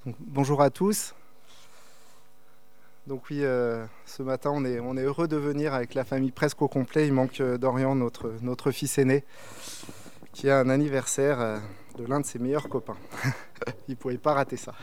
Donc, bonjour à tous. Donc oui, ce matin, on est heureux de venir avec la famille presque au complet. Il manque Dorian, notre fils aîné, qui a un anniversaire de l'un de ses meilleurs copains. Il ne pouvait pas rater ça.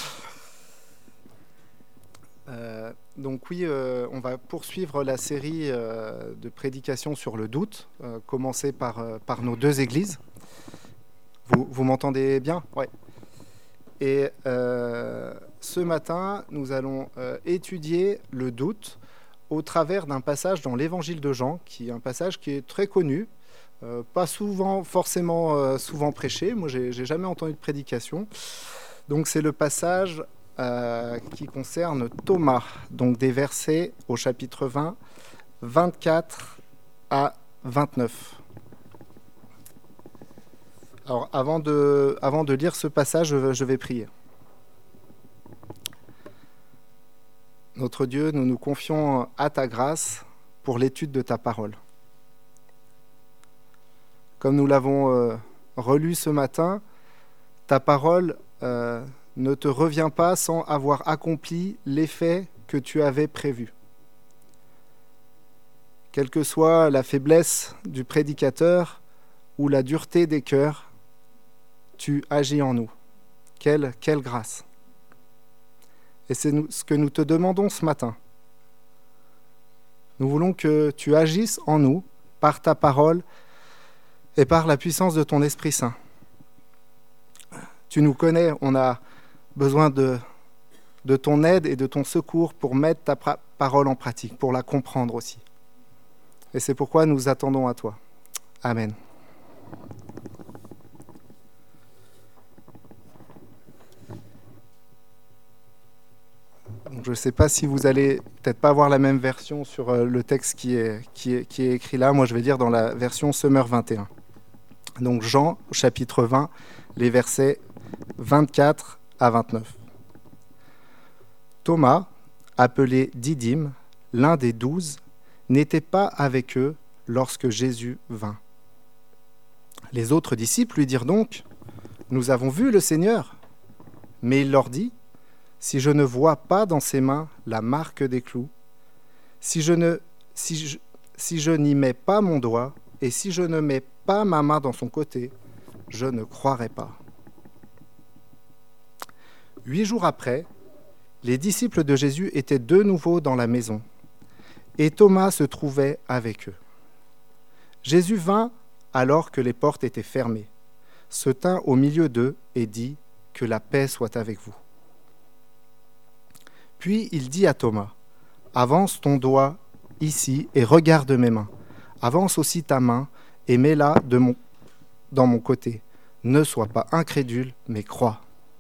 Donc oui, on va poursuivre la série de prédications sur le doute, commencer par nos deux églises. Vous m'entendez bien ? Ouais. Et ce matin, nous allons étudier le doute au travers d'un passage dans l'Évangile de Jean, qui est un passage qui est très connu, pas forcément souvent prêché. Moi, j'ai jamais entendu de prédication. Donc, c'est le passage qui concerne Thomas, donc des versets au chapitre 20, 24 à 29. Alors, avant de lire ce passage, je vais prier. Notre Dieu, nous nous confions à ta grâce pour l'étude de ta parole. Comme nous l'avons relu ce matin, ta parole ne te revient pas sans avoir accompli l'effet que tu avais prévu. Quelle que soit la faiblesse du prédicateur ou la dureté des cœurs, tu agis en nous. Quelle grâce! Et c'est ce que nous te demandons ce matin. Nous voulons que tu agisses en nous par ta parole et par la puissance de ton Esprit Saint. Tu nous connais, on a besoin de ton aide et de ton secours pour mettre ta parole en pratique, pour la comprendre aussi. Et c'est pourquoi nous attendons à toi. Amen. Donc, je ne sais pas si vous allez peut-être pas avoir la même version sur le texte qui est écrit là. Moi, je vais lire dans la version Summer 21. Donc Jean, chapitre 20, les versets 24 à 29. Thomas, appelé Didyme, l'un des 12, n'était pas avec eux lorsque Jésus vint. Les autres disciples lui dirent donc : « Nous avons vu le Seigneur. » Mais il leur dit : « Si je ne vois pas dans ses mains la marque des clous, si je n'y mets pas mon doigt, et si je ne mets pas ma main dans son côté, je ne croirai pas. » 8 jours après, les disciples de Jésus étaient de nouveau dans la maison, et Thomas se trouvait avec eux. Jésus vint alors que les portes étaient fermées, se tint au milieu d'eux et dit : « Que la paix soit avec vous. » Puis il dit à Thomas : « Avance ton doigt ici et regarde mes mains. Avance aussi ta main et mets-la dans mon côté. Ne sois pas incrédule, mais crois. »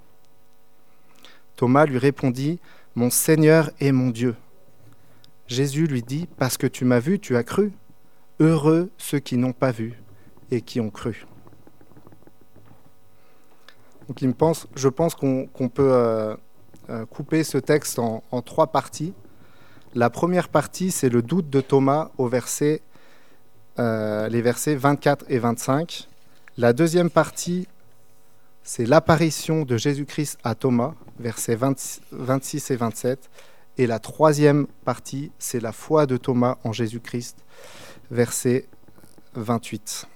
Thomas lui répondit : « Mon Seigneur et mon Dieu. » Jésus lui dit : « Parce que tu m'as vu, tu as cru. Heureux ceux qui n'ont pas vu et qui ont cru. » Donc je pense qu'on peut couper ce texte en 3 parties. La première partie, c'est le doute de Thomas les versets 24 et 25. La deuxième partie, c'est l'apparition de Jésus-Christ à Thomas, versets 26 et 27. Et la troisième partie, c'est la foi de Thomas en Jésus-Christ, verset 28.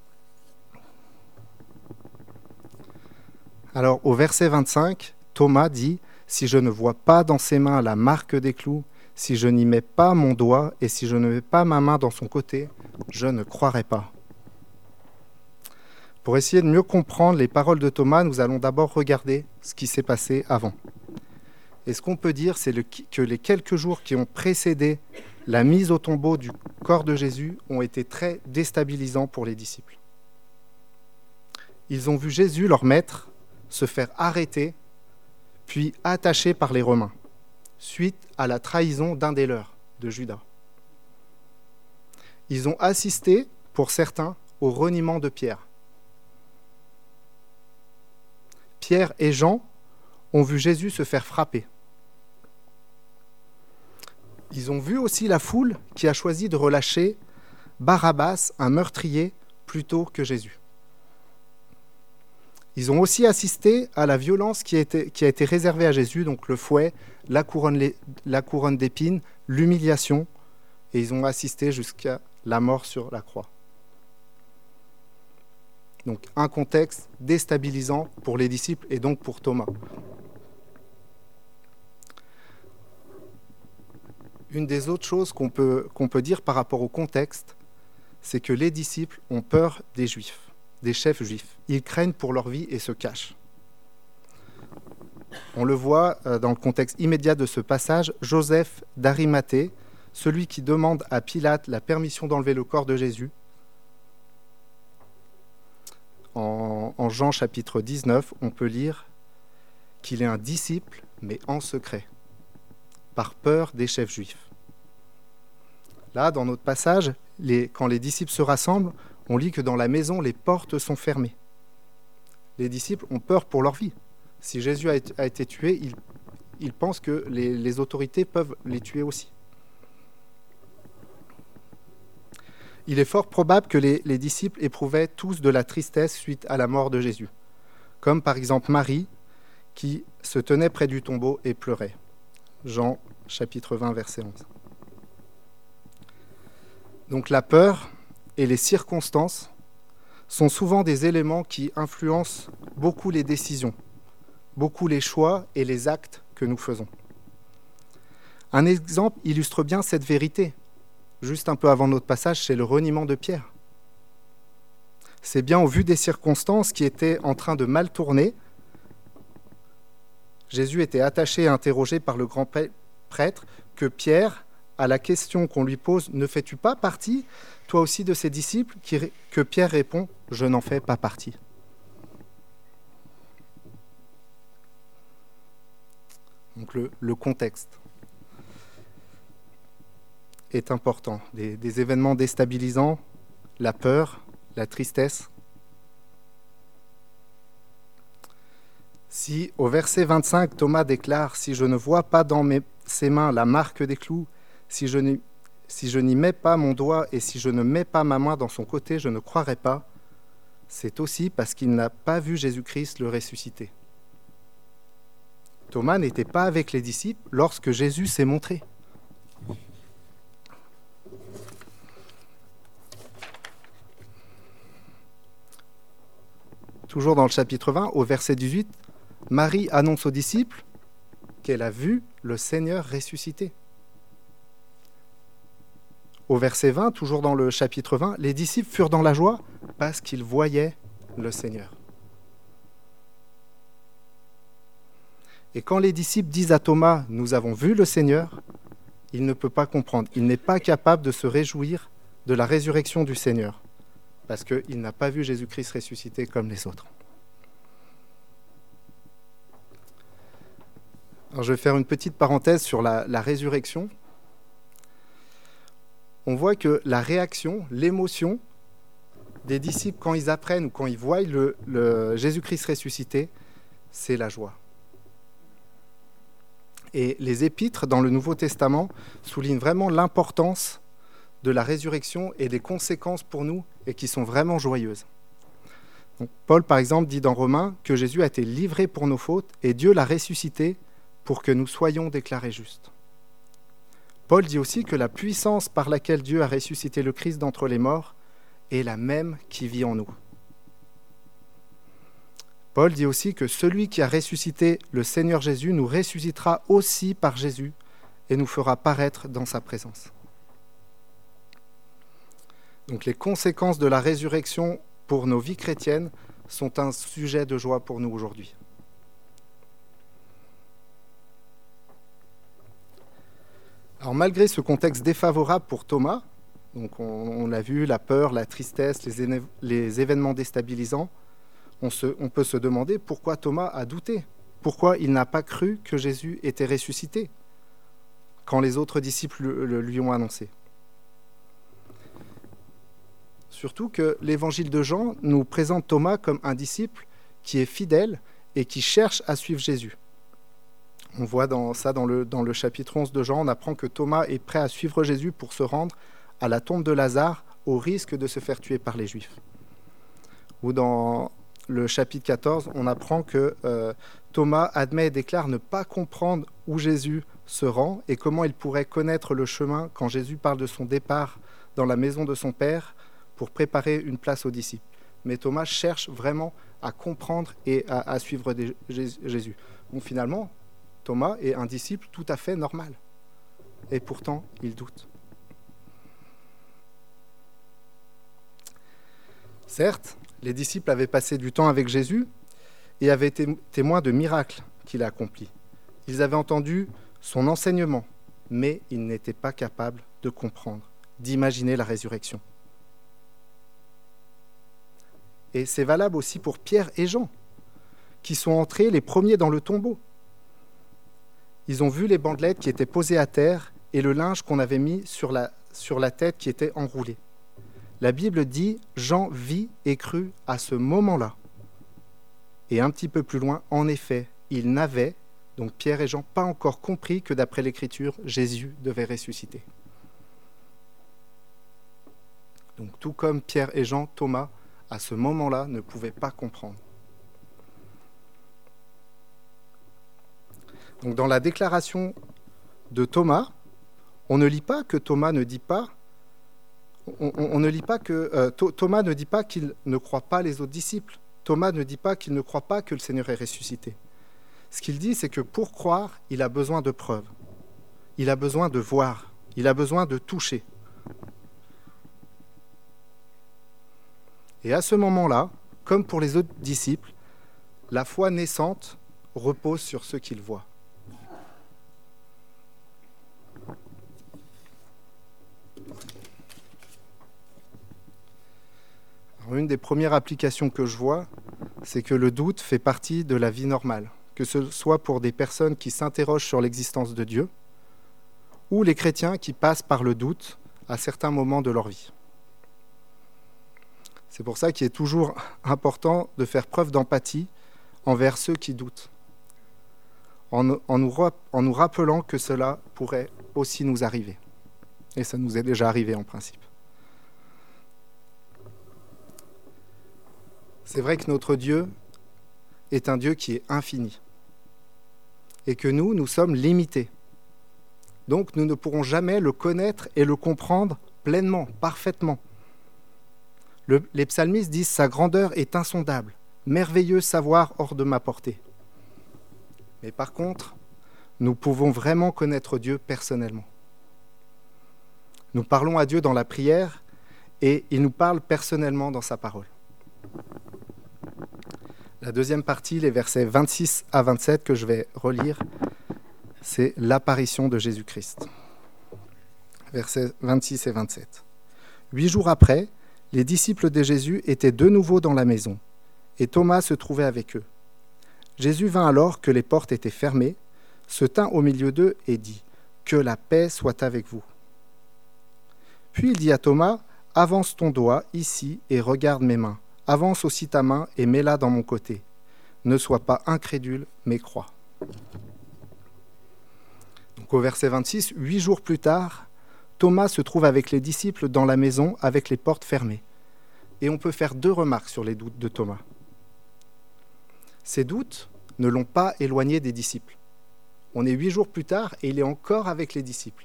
Alors, au verset 25, Thomas dit : « Si je ne vois pas dans ses mains la marque des clous, si je n'y mets pas mon doigt et si je ne mets pas ma main dans son côté, je ne croirai pas. » Pour essayer de mieux comprendre les paroles de Thomas, nous allons d'abord regarder ce qui s'est passé avant. Et ce qu'on peut dire, c'est que les quelques jours qui ont précédé la mise au tombeau du corps de Jésus ont été très déstabilisants pour les disciples. Ils ont vu Jésus, leur maître, se faire arrêter, puis attaché par les Romains, suite à la trahison d'un des leurs, de Judas. Ils ont assisté, pour certains, au reniement de Pierre. Pierre et Jean ont vu Jésus se faire frapper. Ils ont vu aussi la foule qui a choisi de relâcher Barabbas, un meurtrier, plutôt que Jésus. Ils ont aussi assisté à la violence qui a été réservée à Jésus, donc le fouet, la couronne d'épines, l'humiliation, et ils ont assisté jusqu'à la mort sur la croix. Donc un contexte déstabilisant pour les disciples et donc pour Thomas. Une des autres choses qu'on peut dire par rapport au contexte, c'est que les disciples ont peur des Juifs, des chefs juifs. Ils craignent pour leur vie et se cachent. On le voit dans le contexte immédiat de ce passage, Joseph d'Arimathée, celui qui demande à Pilate la permission d'enlever le corps de Jésus. En Jean chapitre 19, on peut lire qu'il est un disciple, mais en secret, par peur des chefs juifs. Là, dans notre passage, quand les disciples se rassemblent, on lit que dans la maison, les portes sont fermées. Les disciples ont peur pour leur vie. Si Jésus a été tué, ils pensent que les autorités peuvent les tuer aussi. Il est fort probable que les disciples éprouvaient tous de la tristesse suite à la mort de Jésus, comme par exemple Marie, qui se tenait près du tombeau et pleurait. Jean chapitre 20, verset 11. Donc la peur et les circonstances sont souvent des éléments qui influencent beaucoup les décisions, beaucoup les choix et les actes que nous faisons. Un exemple illustre bien cette vérité. Juste un peu avant notre passage, c'est le reniement de Pierre. C'est bien au vu des circonstances qui étaient en train de mal tourner. Jésus était attaché et interrogé par le grand prêtre que Pierre, à la question qu'on lui pose « Ne fais-tu pas partie, toi aussi, de ces disciples ?» que Pierre répond « Je n'en fais pas partie. » Donc le contexte est important. Des événements déstabilisants, la peur, la tristesse. Si, au verset 25, Thomas déclare « Si je ne vois pas dans ses mains la marque des clous, si je n'y mets pas mon doigt et si je ne mets pas ma main dans son côté, je ne croirai pas », c'est aussi parce qu'il n'a pas vu Jésus-Christ le ressuscité. Thomas n'était pas avec les disciples lorsque Jésus s'est montré. Toujours dans le chapitre 20, au verset 18, Marie annonce aux disciples qu'elle a vu le Seigneur ressuscité. Au verset 20, toujours dans le chapitre 20, les disciples furent dans la joie parce qu'ils voyaient le Seigneur. Et quand les disciples disent à Thomas « Nous avons vu le Seigneur », il ne peut pas comprendre. Il n'est pas capable de se réjouir de la résurrection du Seigneur parce qu'il n'a pas vu Jésus-Christ ressuscité comme les autres. Alors, je vais faire une petite parenthèse sur la résurrection. On voit que la réaction, l'émotion des disciples quand ils apprennent ou quand ils voient le Jésus-Christ ressuscité, c'est la joie. Et les épîtres dans le Nouveau Testament soulignent vraiment l'importance de la résurrection et des conséquences pour nous et qui sont vraiment joyeuses. Donc, Paul, par exemple, dit dans Romains que Jésus a été livré pour nos fautes et Dieu l'a ressuscité pour que nous soyons déclarés justes. Paul dit aussi que la puissance par laquelle Dieu a ressuscité le Christ d'entre les morts est la même qui vit en nous. Paul dit aussi que celui qui a ressuscité le Seigneur Jésus nous ressuscitera aussi par Jésus et nous fera paraître dans sa présence. Donc les conséquences de la résurrection pour nos vies chrétiennes sont un sujet de joie pour nous aujourd'hui. Alors malgré ce contexte défavorable pour Thomas, donc on l'a vu, la peur, la tristesse, les événements déstabilisants, on peut se demander pourquoi Thomas a douté, pourquoi il n'a pas cru que Jésus était ressuscité quand les autres disciples lui ont annoncé. Surtout que l'évangile de Jean nous présente Thomas comme un disciple qui est fidèle et qui cherche à suivre Jésus. On voit dans le chapitre 11 de Jean, on apprend que Thomas est prêt à suivre Jésus pour se rendre à la tombe de Lazare au risque de se faire tuer par les Juifs. Ou dans le chapitre 14, on apprend que Thomas admet et déclare ne pas comprendre où Jésus se rend et comment il pourrait connaître le chemin quand Jésus parle de son départ dans la maison de son Père pour préparer une place aux disciples. Mais Thomas cherche vraiment à comprendre et à suivre Jésus. Donc finalement, Thomas est un disciple tout à fait normal. Et pourtant, il doute. Certes, les disciples avaient passé du temps avec Jésus et avaient été témoins de miracles qu'il a accomplis. Ils avaient entendu son enseignement, mais ils n'étaient pas capables de comprendre, d'imaginer la résurrection. Et c'est valable aussi pour Pierre et Jean, qui sont entrés les premiers dans le tombeau. Ils ont vu les bandelettes qui étaient posées à terre et le linge qu'on avait mis sur la tête qui était enroulé. La Bible dit « Jean vit et crut à ce moment-là ». Et un petit peu plus loin, en effet, ils n'avaient, donc Pierre et Jean, pas encore compris que d'après l'Écriture, Jésus devait ressusciter. Donc tout comme Pierre et Jean, Thomas, à ce moment-là, ne pouvait pas comprendre. Donc dans la déclaration de Thomas, on ne lit pas que Thomas ne dit pas, Thomas ne dit pas qu'il ne croit pas les autres disciples. Thomas ne dit pas qu'il ne croit pas que le Seigneur est ressuscité. Ce qu'il dit, c'est que pour croire, il a besoin de preuves. Il a besoin de voir. Il a besoin de toucher. Et à ce moment-là, comme pour les autres disciples, la foi naissante repose sur ce qu'il voit. Alors, une des premières applications que je vois, c'est que le doute fait partie de la vie normale, que ce soit pour des personnes qui s'interrogent sur l'existence de Dieu ou les chrétiens qui passent par le doute à certains moments de leur vie. C'est pour ça qu'il est toujours important de faire preuve d'empathie envers ceux qui doutent, en nous rappelant que cela pourrait aussi nous arriver. Et ça nous est déjà arrivé en principe. C'est vrai que notre Dieu est un Dieu qui est infini et que nous sommes limités. Donc nous ne pourrons jamais le connaître et le comprendre pleinement, parfaitement. Les psalmistes disent « Sa grandeur est insondable, merveilleux savoir hors de ma portée ». Mais par contre, nous pouvons vraiment connaître Dieu personnellement. Nous parlons à Dieu dans la prière et il nous parle personnellement dans sa parole. La deuxième partie, les versets 26 à 27 que je vais relire, c'est l'apparition de Jésus-Christ. Versets 26 et 27. 8 jours après, les disciples de Jésus étaient de nouveau dans la maison, et Thomas se trouvait avec eux. Jésus vint alors que les portes étaient fermées, se tint au milieu d'eux et dit « Que la paix soit avec vous ». Puis il dit à Thomas « Avance ton doigt ici et regarde mes mains. Avance aussi ta main et mets-la dans mon côté. Ne sois pas incrédule, mais crois. » Donc au verset 26, 8 jours plus tard, Thomas se trouve avec les disciples dans la maison avec les portes fermées. Et on peut faire 2 remarques sur les doutes de Thomas. Ces doutes ne l'ont pas éloigné des disciples. On est 8 jours plus tard et il est encore avec les disciples.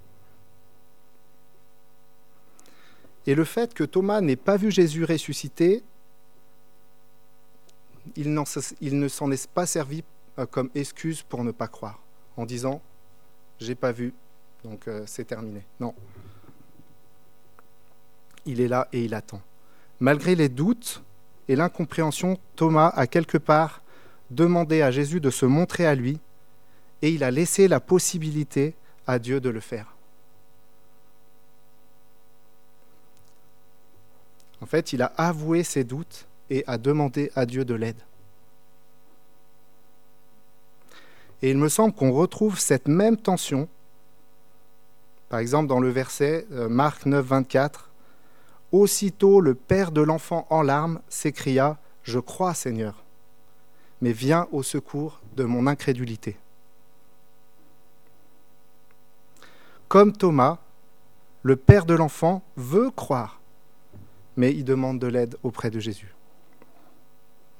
Et le fait que Thomas n'ait pas vu Jésus ressuscité, il ne s'en est pas servi comme excuse pour ne pas croire, en disant « j'ai pas vu, donc c'est terminé ». Non. Il est là et il attend. Malgré les doutes et l'incompréhension, Thomas a quelque part demandé à Jésus de se montrer à lui et il a laissé la possibilité à Dieu de le faire. En fait, il a avoué ses doutes et a demandé à Dieu de l'aide. Et il me semble qu'on retrouve cette même tension, par exemple dans le verset Marc 9, 24, « Aussitôt le père de l'enfant en larmes s'écria « Je crois, Seigneur, mais viens au secours de mon incrédulité. » Comme Thomas, le père de l'enfant veut croire, mais il demande de l'aide auprès de Jésus.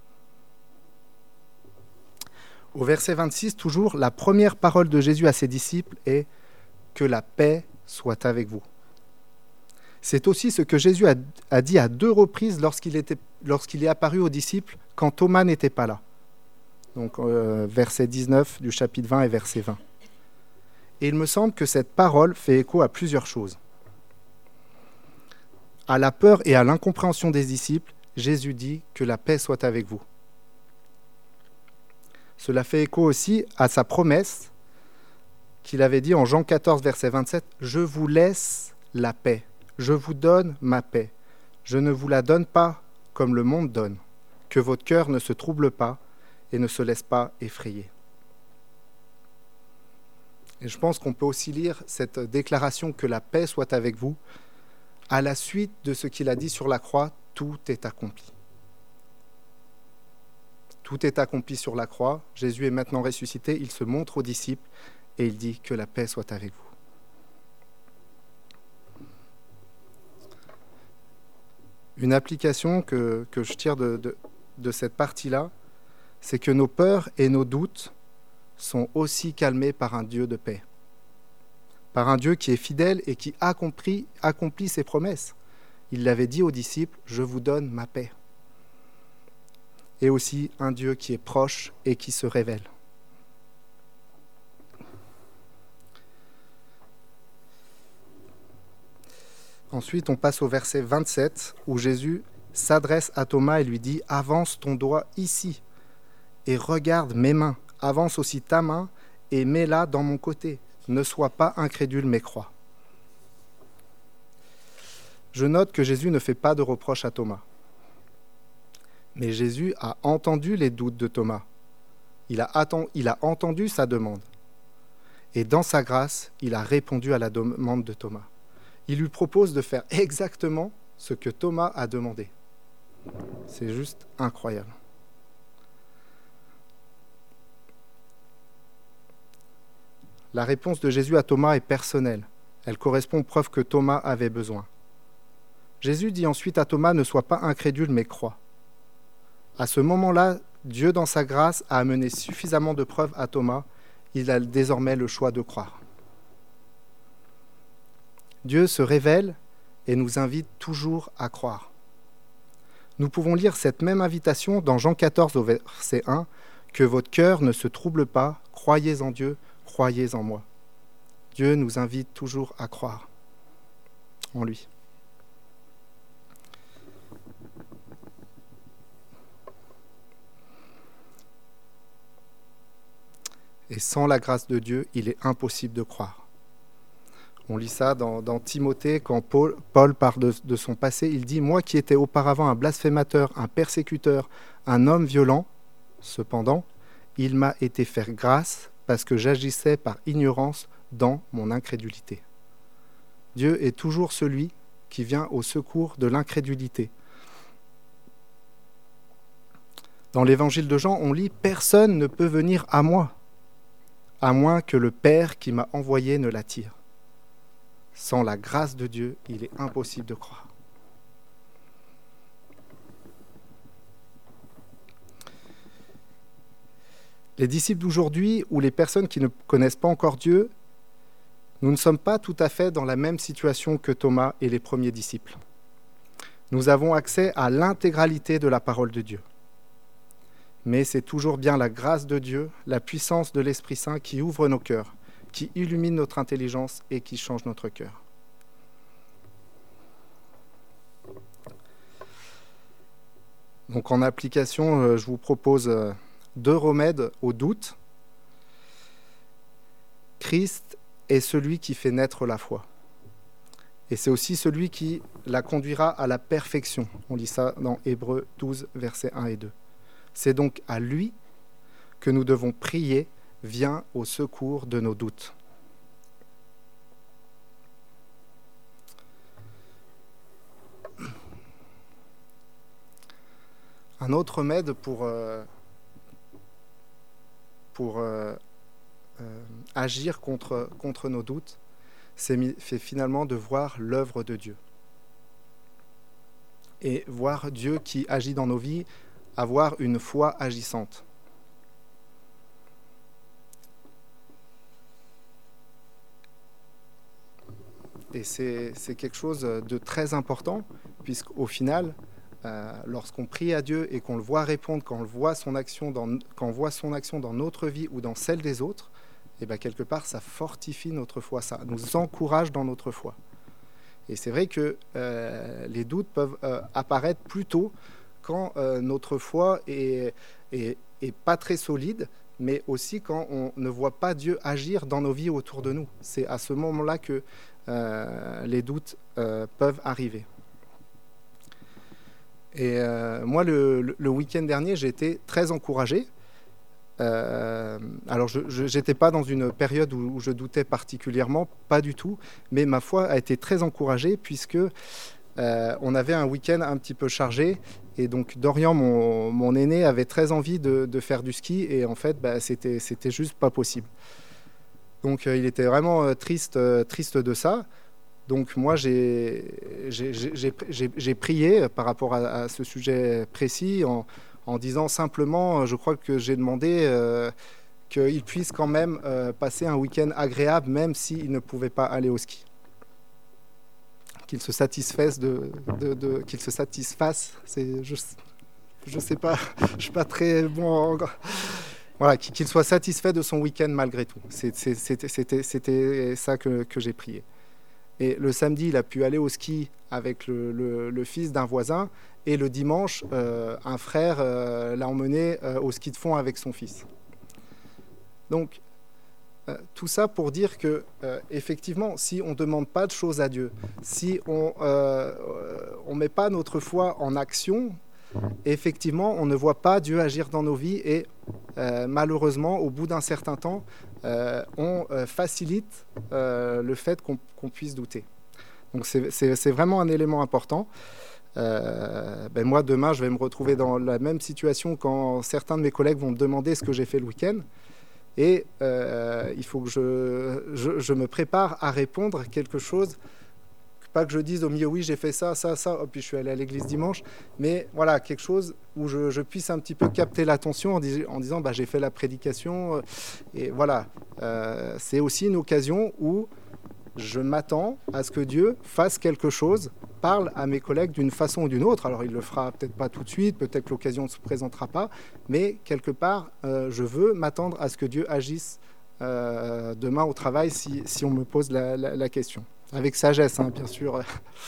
Au verset 26, toujours, la première parole de Jésus à ses disciples est « Que la paix soit avec vous ». C'est aussi ce que Jésus a dit à 2 reprises lorsqu'il est apparu aux disciples quand Thomas n'était pas là. Donc verset 19 du chapitre 20 et verset 20. Et il me semble que cette parole fait écho à plusieurs choses. À la peur et à l'incompréhension des disciples, Jésus dit « Que la paix soit avec vous ». Cela fait écho aussi à sa promesse qu'il avait dit en Jean 14, verset 27, « Je vous laisse la paix, je vous donne ma paix. Je ne vous la donne pas comme le monde donne. Que votre cœur ne se trouble pas et ne se laisse pas effrayer. » Et je pense qu'on peut aussi lire cette déclaration « Que la paix soit avec vous » à la suite de ce qu'il a dit sur la croix, « Tout est accompli ». Tout est accompli sur la croix. Jésus est maintenant ressuscité. Il se montre aux disciples et il dit que la paix soit avec vous. Une application que je tire de cette partie-là, c'est que nos peurs et nos doutes sont aussi calmés par un Dieu de paix. Par un Dieu qui est fidèle et qui accomplit ses promesses. Il l'avait dit aux disciples, « Je vous donne ma paix ». Et aussi un Dieu qui est proche et qui se révèle. Ensuite, on passe au verset 27, où Jésus s'adresse à Thomas et lui dit « Avance ton doigt ici et regarde mes mains. Avance aussi ta main et mets-la dans mon côté. Ne sois pas incrédule, mais crois. » Je note que Jésus ne fait pas de reproche à Thomas. Mais Jésus a entendu les doutes de Thomas. Il a entendu sa demande. Et dans sa grâce, il a répondu à la demande de Thomas. Il lui propose de faire exactement ce que Thomas a demandé. C'est juste incroyable. La réponse de Jésus à Thomas est personnelle. Elle correspond aux preuves que Thomas avait besoin. Jésus dit ensuite à Thomas « Ne sois pas incrédule, mais crois ». À ce moment-là, Dieu, dans sa grâce, a amené suffisamment de preuves à Thomas. Il a désormais le choix de croire. Dieu se révèle et nous invite toujours à croire. Nous pouvons lire cette même invitation dans Jean 14 au verset 1, « Que votre cœur ne se trouble pas, croyez en Dieu, croyez en moi. » Dieu nous invite toujours à croire en lui. Et sans la grâce de Dieu, il est impossible de croire. On lit ça dans Timothée, quand Paul parle de son passé, il dit « Moi qui étais auparavant un blasphémateur, un persécuteur, un homme violent, cependant, il m'a été fait grâce parce que j'agissais par ignorance dans mon incrédulité. » Dieu est toujours celui qui vient au secours de l'incrédulité. Dans l'évangile de Jean, on lit « Personne ne peut venir à moi, à moins que le Père qui m'a envoyé ne l'attire. » Sans la grâce de Dieu, il est impossible de croire. Les disciples d'aujourd'hui ou les personnes qui ne connaissent pas encore Dieu, nous ne sommes pas tout à fait dans la même situation que Thomas et les premiers disciples. Nous avons accès à l'intégralité de la parole de Dieu. Mais c'est toujours bien la grâce de Dieu, la puissance de l'Esprit Saint qui ouvre nos cœurs, qui illumine notre intelligence et qui change notre cœur. Donc en application, je vous propose 2 remèdes au doute. Christ est celui qui fait naître la foi. Et c'est aussi celui qui la conduira à la perfection. On lit ça dans Hébreux 12, versets 1 et 2. C'est donc à lui que nous devons prier, viens au secours de nos doutes. Un autre remède pour agir contre nos doutes, c'est finalement de voir l'œuvre de Dieu. Et voir Dieu qui agit dans nos vies, avoir une foi agissante. Et c'est quelque chose de très important, puisqu'au final, lorsqu'on prie à Dieu et qu'on le voit répondre, quand on voit son action dans notre vie ou dans celle des autres, et bien quelque part, ça fortifie notre foi, ça nous encourage dans notre foi. Et c'est vrai que les doutes peuvent apparaître plus tôt quand notre foi est pas très solide, mais aussi quand on ne voit pas Dieu agir dans nos vies autour de nous. C'est à ce moment-là que les doutes peuvent arriver. Et moi, le week-end dernier, j'ai été très encouragé. Alors, je n'étais pas dans une période où je doutais particulièrement, pas du tout, mais ma foi a été très encouragée puisque on avait un week-end un petit peu chargé. Et donc, Dorian, mon aîné, avait très envie de faire du ski. Et en fait, c'était juste pas possible. Donc, il était vraiment triste de ça. Donc moi, j'ai prié par rapport à ce sujet précis en disant simplement, je crois que j'ai demandé qu'il puisse quand même passer un week-end agréable, même s'il ne pouvait pas aller au ski. Qu'il se satisfasse qu'il se satisfasse. Je sais pas, je suis pas très bon. Voilà, qu'il soit satisfait de son week-end malgré tout. C'était ça que j'ai prié. Et le samedi, il a pu aller au ski avec le fils d'un voisin. Et le dimanche, un frère l'a emmené au ski de fond avec son fils. Donc, tout ça pour dire que, effectivement, si on ne demande pas de choses à Dieu, si on ne met pas notre foi en action, effectivement, on ne voit pas Dieu agir dans nos vies. Et malheureusement, au bout d'un certain temps, on facilite le fait qu'on puisse douter. Donc c'est vraiment un élément important. Moi, demain, je vais me retrouver dans la même situation quand certains de mes collègues vont me demander ce que j'ai fait le week-end. Et il faut que je me prépare à répondre quelque chose. Pas que je dise au milieu, oui, j'ai fait ça, oh, puis je suis allé à l'église dimanche, mais voilà, quelque chose où je puisse un petit peu capter l'attention en disant, j'ai fait la prédication, et voilà, c'est aussi une occasion où je m'attends à ce que Dieu fasse quelque chose, parle à mes collègues d'une façon ou d'une autre. Alors il le fera peut-être pas tout de suite, peut-être que l'occasion ne se présentera pas, mais quelque part, je veux m'attendre à ce que Dieu agisse demain au travail si on me pose la question. Avec sagesse, bien sûr.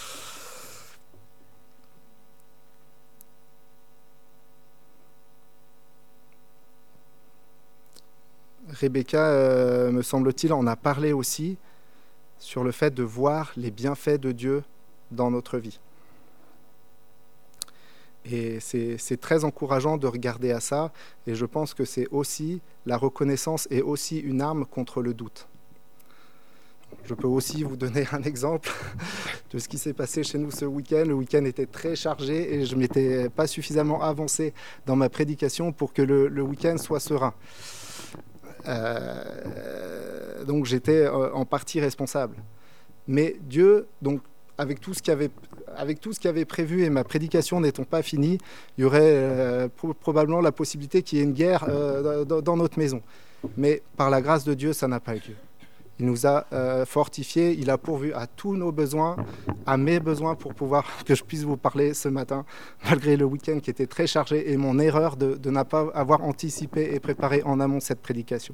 Rebecca, me semble-t-il, en a parlé aussi sur le fait de voir les bienfaits de Dieu dans notre vie. Et c'est très encourageant de regarder à ça, et je pense que c'est aussi, la reconnaissance est aussi une arme contre le doute. Je peux aussi vous donner un exemple de ce qui s'est passé chez nous ce week-end. Le week-end était très chargé et je ne m'étais pas suffisamment avancé dans ma prédication pour que le week-end soit serein. Donc j'étais en partie responsable. Mais Dieu, donc, avec tout ce qu'il y avait prévu et ma prédication n'étant pas finie, il y aurait probablement la possibilité qu'il y ait une guerre dans notre maison. Mais par la grâce de Dieu, ça n'a pas eu lieu. Il nous a fortifiés, il a pourvu à tous nos besoins, à mes besoins pour que je puisse vous parler ce matin, malgré le week-end qui était très chargé et mon erreur de ne pas avoir anticipé et préparé en amont cette prédication.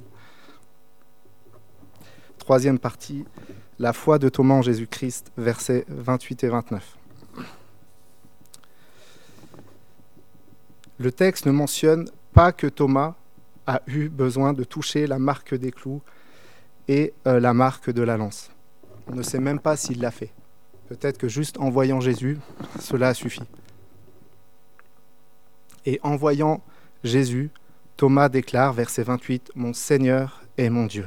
Troisième partie, la foi de Thomas en Jésus-Christ, versets 28 et 29. Le texte ne mentionne pas que Thomas a eu besoin de toucher la marque des clous et la marque de la lance. On ne sait même pas s'il l'a fait. Peut-être que juste en voyant Jésus, cela a suffi. Et en voyant Jésus, Thomas déclare, verset 28, « Mon Seigneur et mon Dieu ».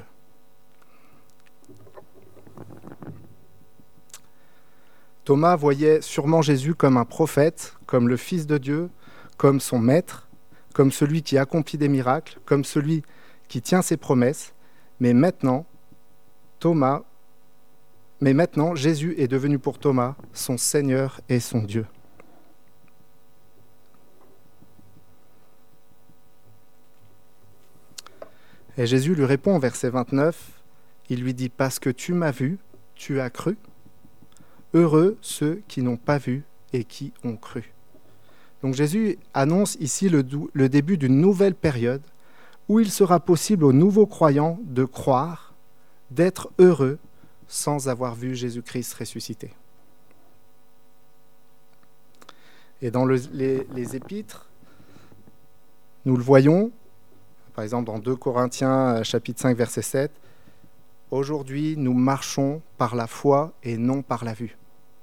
Thomas voyait sûrement Jésus comme un prophète, comme le Fils de Dieu, comme son maître, comme celui qui accomplit des miracles, comme celui qui tient ses promesses. Mais maintenant, Jésus est devenu pour Thomas son Seigneur et son Dieu. Et Jésus lui répond au verset 29, il lui dit « Parce que tu m'as vu, tu as cru ». Heureux ceux qui n'ont pas vu et qui ont cru. Donc Jésus annonce ici le début d'une nouvelle période où il sera possible aux nouveaux croyants de croire, d'être heureux sans avoir vu Jésus-Christ ressuscité. Et dans les épîtres, nous le voyons, par exemple dans 2 Corinthiens chapitre 5 verset 7, « Aujourd'hui nous marchons par la foi et non par la vue ».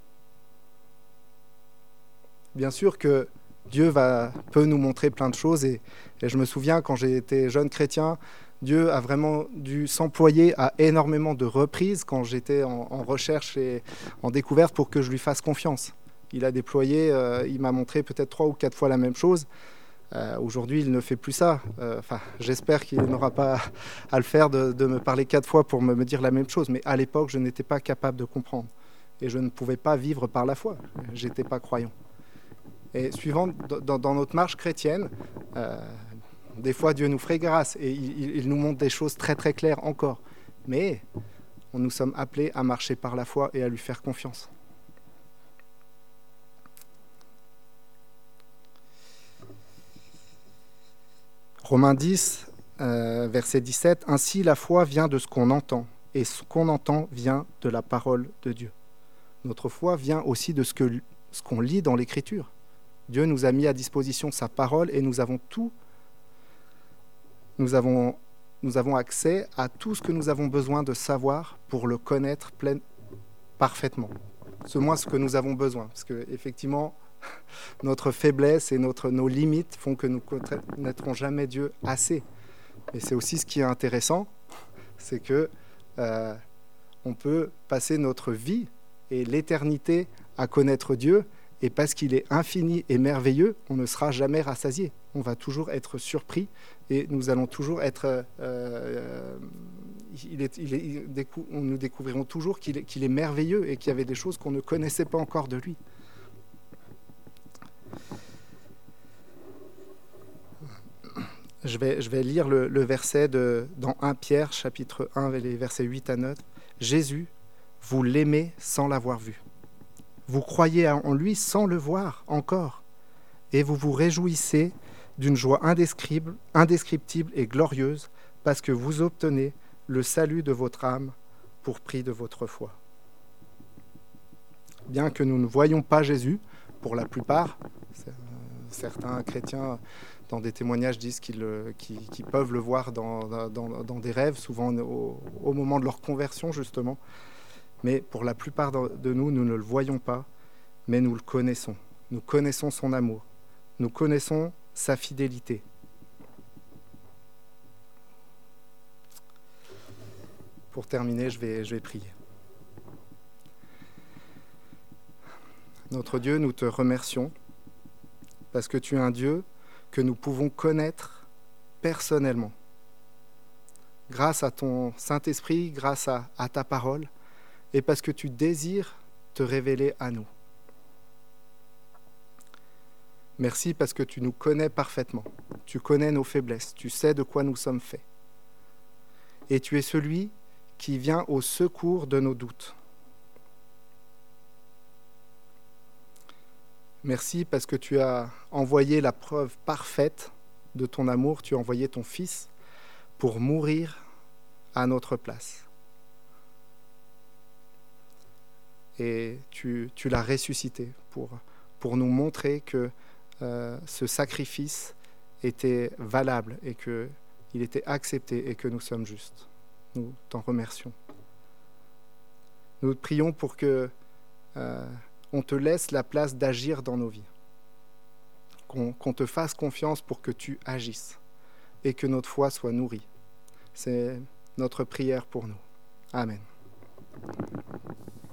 Bien sûr que Dieu peut nous montrer plein de choses et je me souviens quand j'ai été jeune chrétien, Dieu a vraiment dû s'employer à énormément de reprises quand j'étais en recherche et en découverte pour que je lui fasse confiance. Il a déployé, il m'a montré peut-être 3 ou 4 fois la même chose. Aujourd'hui, il ne fait plus ça. J'espère qu'il n'aura pas à le faire de me parler 4 fois pour me dire la même chose. Mais à l'époque, je n'étais pas capable de comprendre. Et je ne pouvais pas vivre par la foi. Je n'étais pas croyant. Et suivant dans notre marche chrétienne, des fois Dieu nous ferait grâce et il nous montre des choses très très claires encore. Mais nous sommes appelés à marcher par la foi et à lui faire confiance. Romains 10, verset 17, « Ainsi la foi vient de ce qu'on entend, et ce qu'on entend vient de la parole de Dieu. » Notre foi vient aussi de ce qu'on lit dans l'Écriture. Dieu nous a mis à disposition sa parole et nous avons accès à tout ce que nous avons besoin de savoir pour le connaître parfaitement. C'est moins ce que nous avons besoin, parce qu'effectivement, notre faiblesse et nos limites font que nous ne connaîtrons jamais Dieu assez. Mais c'est aussi ce qui est intéressant, c'est que on peut passer notre vie et l'éternité à connaître Dieu, et parce qu'il est infini et merveilleux, on ne sera jamais rassasié. On va toujours être surpris et nous allons toujours être... nous découvrirons toujours qu'il est merveilleux et qu'il y avait des choses qu'on ne connaissait pas encore de lui. Je vais lire le verset dans 1 Pierre, chapitre 1, les versets 8 à 9. « Jésus, vous l'aimez sans l'avoir vu. Vous croyez en lui sans le voir encore, et vous vous réjouissez d'une joie indescriptible et glorieuse, parce que vous obtenez le salut de votre âme pour prix de votre foi. » Bien que nous ne voyions pas Jésus, pour la plupart, certains chrétiens dans des témoignages disent qu'ils peuvent le voir dans des rêves, souvent au moment de leur conversion justement. Mais pour la plupart de nous, nous ne le voyons pas, mais nous le connaissons. Nous connaissons son amour. Nous connaissons sa fidélité. Pour terminer, je vais prier. Notre Dieu, nous te remercions parce que tu es un Dieu que nous pouvons connaître personnellement. Grâce à ton Saint-Esprit, grâce à ta parole, et parce que tu désires te révéler à nous. Merci parce que tu nous connais parfaitement. Tu connais nos faiblesses. Tu sais de quoi nous sommes faits. Et tu es celui qui vient au secours de nos doutes. Merci parce que tu as envoyé la preuve parfaite de ton amour. Tu as envoyé ton Fils pour mourir à notre place. Et tu l'as ressuscité pour nous montrer que ce sacrifice était valable et qu'il était accepté et que nous sommes justes. Nous t'en remercions. Nous te prions pour que on te laisse la place d'agir dans nos vies, qu'on te fasse confiance pour que tu agisses et que notre foi soit nourrie. C'est notre prière pour nous. Amen.